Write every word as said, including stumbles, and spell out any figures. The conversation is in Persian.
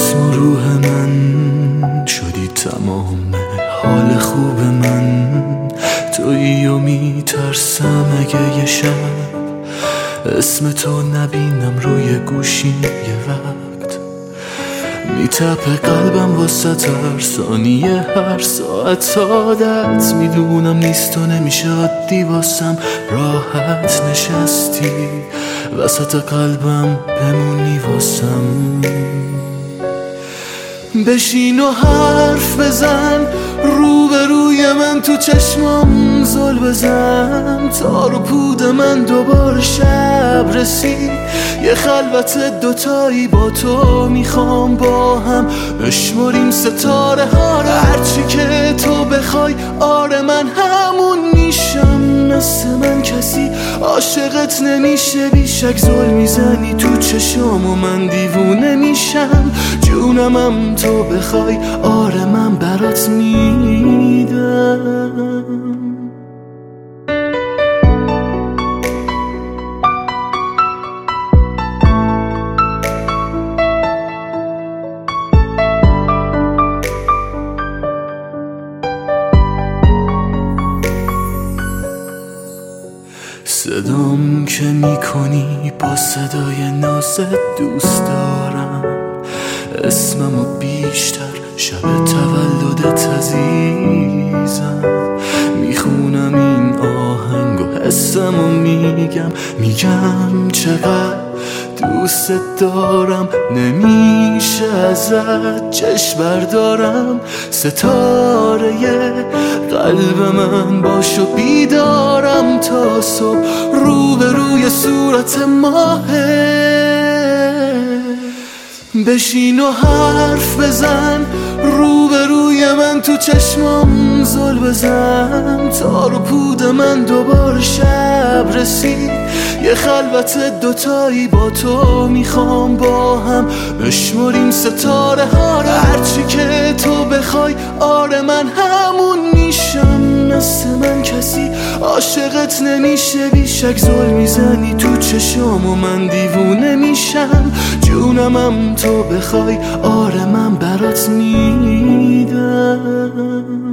جسم و روح من شدی تمام حال خوب من. تویی و میترسم اگه یه شب اسم تو نبینم روی گوشی یه وقت میتپه قلبم واسه هر ثانیه هر ساعت عادت. میدونم نیست و نمیشه عادی واسم راحت نشستی وسط قلبم بمونی واسم. بشین و حرف بزن روبروی من تو چشمام زل بزن. تار و پود من دوباره شب رسید یه خلوت دوتایی با تو میخوام با هم بشمریم ستاره ها رو. هرچی که تو بخوای آره من همون میشم. مثل من کسی عاشقت نمیشه بیشک زل میزنی تو چشام و من دیوونه میشم. جونمم تو بخوای آره من برات میدم. صدام که میکنی با صدای نازت دوست دارم. اسممو بیشتر شب تولدت عزیزم. میخونم این آهنگ و حسمو میگم میگم چقدر دوست دارم. نمیشه ازت چشم بردارم. ستاره قلب من باش و بیدارم تا صبح رو به روی صورت ماهه. بشین و حرف بزن روبروی من تو چشمام زل بزن. تار و پود من دوباره شب رسید یه خلوت دوتایی با تو میخوام با هم بشمریم ستاره ها رو. هرچی که تو بخوای آره من همون میشم. مثل من کسی عاشقت نمیشه بیشک زل میزنی تو چشام و من دیوونه میشم. جونمم تو بخوای آره من برات میدم.